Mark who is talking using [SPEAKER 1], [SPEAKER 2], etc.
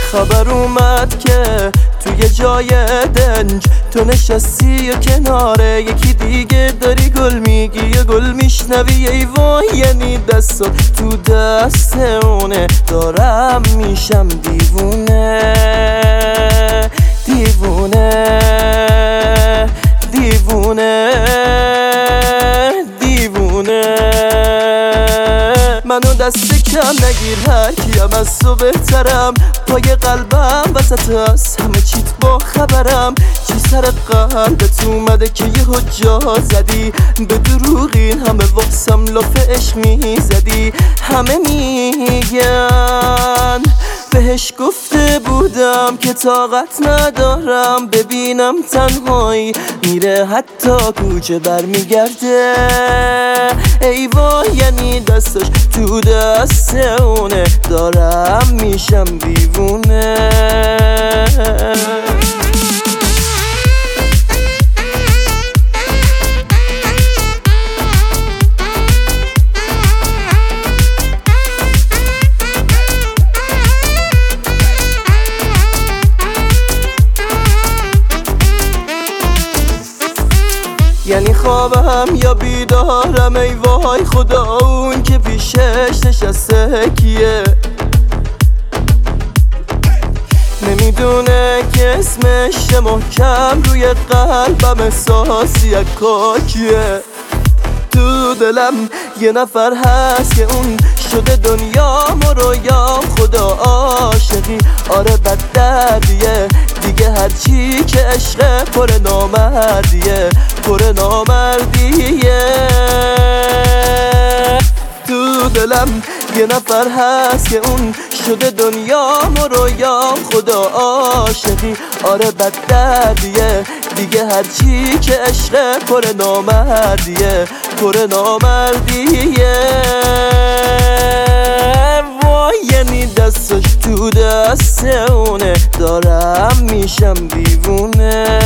[SPEAKER 1] خبر اومد که توی جای دنج تو نشستی و کناره یکی دیگه داری گل میگی یا گل میشنوی. ای وای یعنی دستات تو دست اونه، دارم میشم دیوونه دیوونه دیوونه دیوونه. منو دست کم نگیر، هر کیم از تو بهترم، پای قلبم وسط است همه چیت با خبرم. چی سر قلبت اومده که یهو جا زدی؟ به دروغین همه واسم لاف عشق میزدی. همه میگن بهش گفته بودم که طاقت ندارم ببینم تنهایی میره حتی کوچه برمیگرده. ای وای یعنی دستش تو دست اونه، دارم میشم دیوونه. یعنی خوابم یا بیدارم؟ ای وای خدا اون که پیشش نشسته کیه؟ نمیدونه که اسمش محکم روی قلبم احساسی کاکیه. تو دلم یه نفر هست که اون شده دنیام و رویام، خدا عاشقی آره بد دردیه دیگه، هرچی که عشق پر نامردیه پر نامردیه. تو دلم یه نفر هست که اون شده دنیام و رویام، خدا عاشقی آره بد دردیه دیگه، هرچی که عشق پر نامردیه پر نامردیه. وای یعنی دستش تو دست اونه، دارم میشم دیوونه.